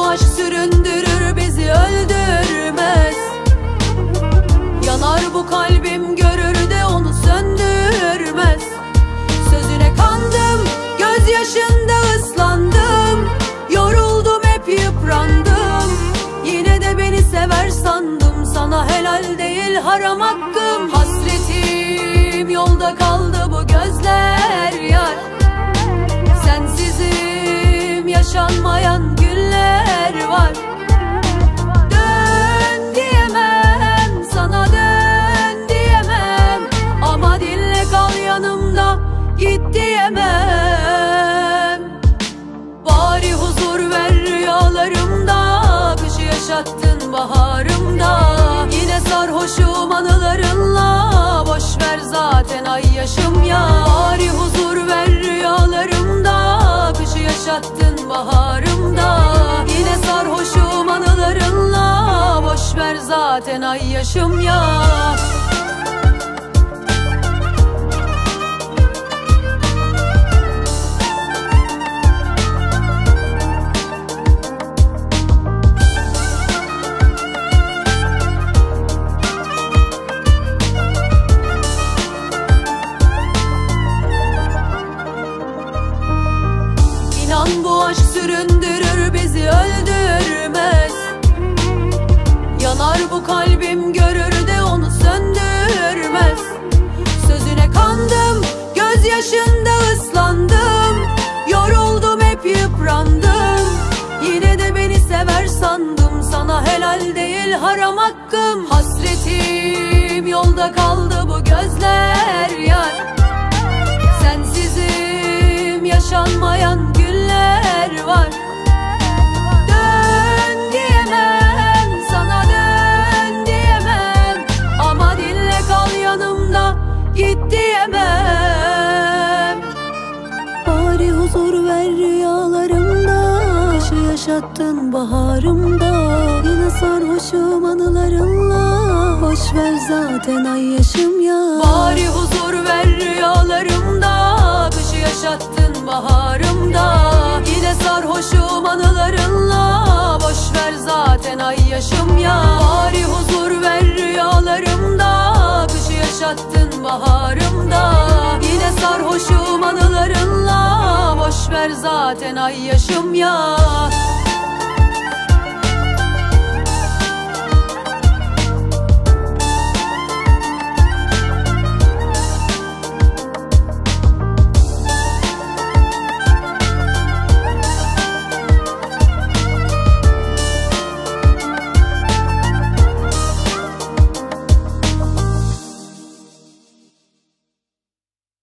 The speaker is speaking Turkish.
aşk süründürür, bizi öldürmez. Yanar bu kalbim, görür de onu söndürmez. Sözüne kandım, gözyaşında ıslandım. Yoruldum, hep yıprandım. Yine de beni sever sandım. Sana helal değil, haram hakkım. Hasretim yolda kaldı, bu gözler yar. Sensizim yaşanmayan günler var. Dön diyemem, sana dön diyemem. Ama dinle, kal yanımda, git diyemem. Bari huzur ver rüyalarımda, kışı yaşattın baharımda. Yine sarhoşum anılarınla, boş ver zaten ay yaşım ya. Bari huzur ver rüyalarımda, kışı yaşattın baharımda. Yine sarhoşum anılarınla, boş ver zaten ay yaşım ya. İnan bu aşk süründürür, bizi öldürmez. Yanar bu kalbim, görür de onu söndürmez. Sözüne kandım, gözyaşında ıslandım. Yoruldum, hep yıprandım. Yine de beni sever sandım. Sana helal değil, haram hakkım. Hasretim yolda kaldı, bu gözler yar. Sensizim yaşanmayan günler var. Dön diyemem, sana dön diyemem. Ama dinle, kal yanımda, git diyemem. Bari huzur ver rüyalarımda, kışı yaşattın baharımda. Yine sarhoşum anılarınla, boş ver zaten ay yaşım ya. Bari huzur ver rüyalarımda, kışı yaşattın baharımda. Yine sarhoşum anılarınla, boş ver zaten ay yaşım ya. Bari huzur ver rüyalarımda, kışı yaşattın baharımda. Yine sarhoşum anılarınla, boş ver zaten ay yaşım ya.